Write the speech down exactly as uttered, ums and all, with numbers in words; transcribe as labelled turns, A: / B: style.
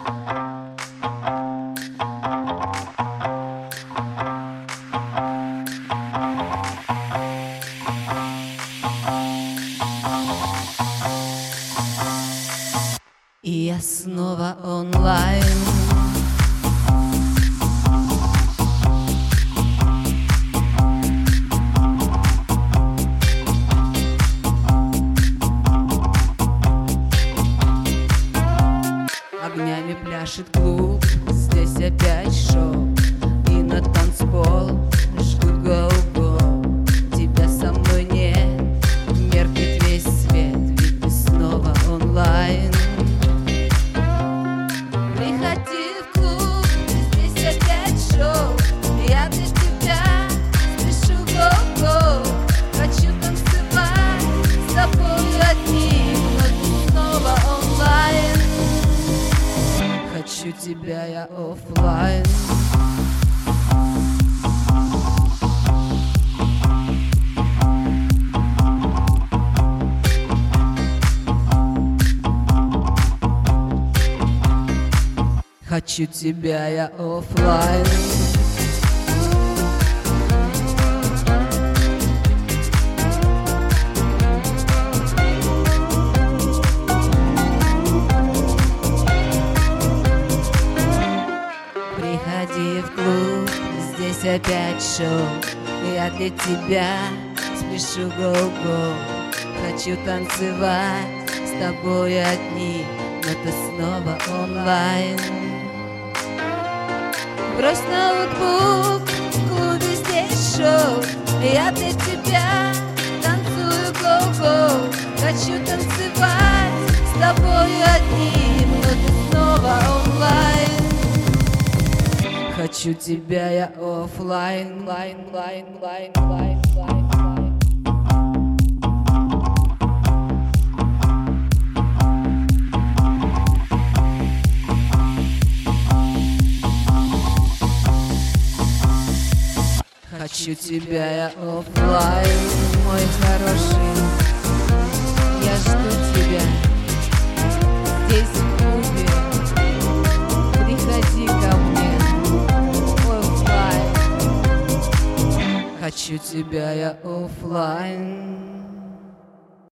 A: И я снова онлайн. Огнями пляшет клуб, здесь опять шоу, и на танцпол жгут го-го. Тебя со мной нет, меркнет весь свет, ведь ты снова онлайн. Приходи в клуб, здесь опять шоу, я для тебя спешу го-го. Хочу танцевать с тобой одним, но ты снова онлайн. Хочу тебя, я оффлайн. Хочу тебя, я оффлайн. Приходи в клуб, здесь опять шоу, я для тебя спешу го-го. Хочу танцевать с тобой одни, но ты снова онлайн. Брось ноутбук, в клубе здесь шоу, я для тебя танцую го-го. Хочу танцевать с тобой одним, но ты снова онлайн. Хочу тебя, я оффлайн, лайн, лайн, лайн, лайн, лайн, лайн. Хочу тебя, я оффлайн, мой хороший. Я жду тебя здесь в клубе. Приходи ко мне, оффлайн. Хочу тебя, я оффлайн.